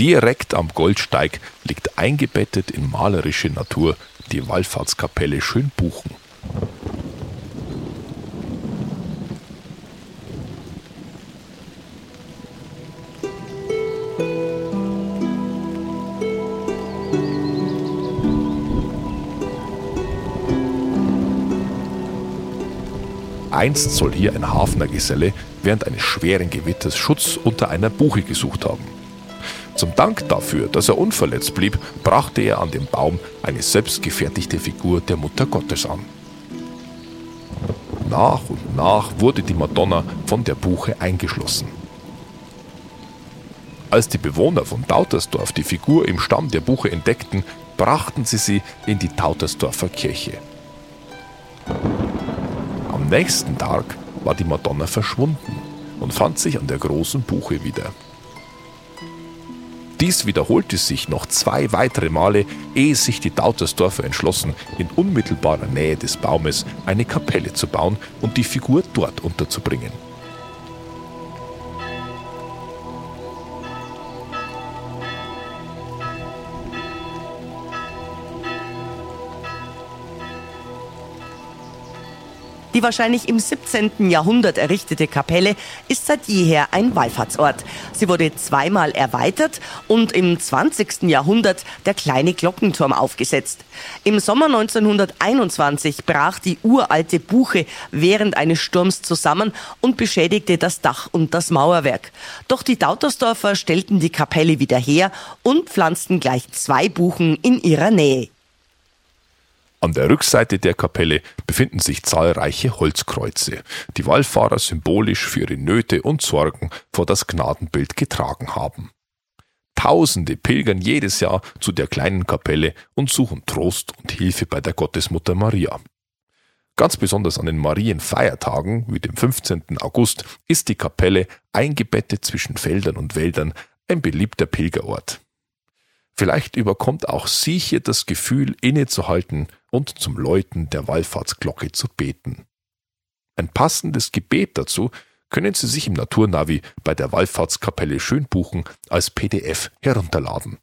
Direkt am Goldsteig liegt eingebettet in malerische Natur die Wallfahrtskapelle Schönbuchen. Einst soll hier ein Hafnergeselle während eines schweren Gewitters Schutz unter einer Buche gesucht haben. Zum Dank dafür, dass er unverletzt blieb, brachte er an dem Baum eine selbstgefertigte Figur der Mutter Gottes an. Nach und nach wurde die Madonna von der Buche eingeschlossen. Als die Bewohner von Tautersdorf die Figur im Stamm der Buche entdeckten, brachten sie in die Tautersdorfer Kirche. Am nächsten Tag war die Madonna verschwunden und fand sich an der großen Buche wieder. Dies wiederholte sich noch 2 weitere Male, ehe sich die Tautersdorfer entschlossen, in unmittelbarer Nähe des Baumes eine Kapelle zu bauen und die Figur dort unterzubringen. Die wahrscheinlich im 17. Jahrhundert errichtete Kapelle ist seit jeher ein Wallfahrtsort. Sie wurde 2-mal erweitert und im 20. Jahrhundert der kleine Glockenturm aufgesetzt. Im Sommer 1921 brach die uralte Buche während eines Sturms zusammen und beschädigte das Dach und das Mauerwerk. Doch die Tautersdorfer stellten die Kapelle wieder her und pflanzten gleich 2 Buchen in ihrer Nähe. An der Rückseite der Kapelle befinden sich zahlreiche Holzkreuze, die Wallfahrer symbolisch für ihre Nöte und Sorgen vor das Gnadenbild getragen haben. Tausende pilgern jedes Jahr zu der kleinen Kapelle und suchen Trost und Hilfe bei der Gottesmutter Maria. Ganz besonders an den Marienfeiertagen, wie dem 15. August, ist die Kapelle eingebettet zwischen Feldern und Wäldern ein beliebter Pilgerort. Vielleicht überkommt auch Sie hier das Gefühl, innezuhalten und zum Läuten der Wallfahrtsglocke zu beten. Ein passendes Gebet dazu können Sie sich im Naturnavi bei der Wallfahrtskapelle Schönbuchen als PDF herunterladen.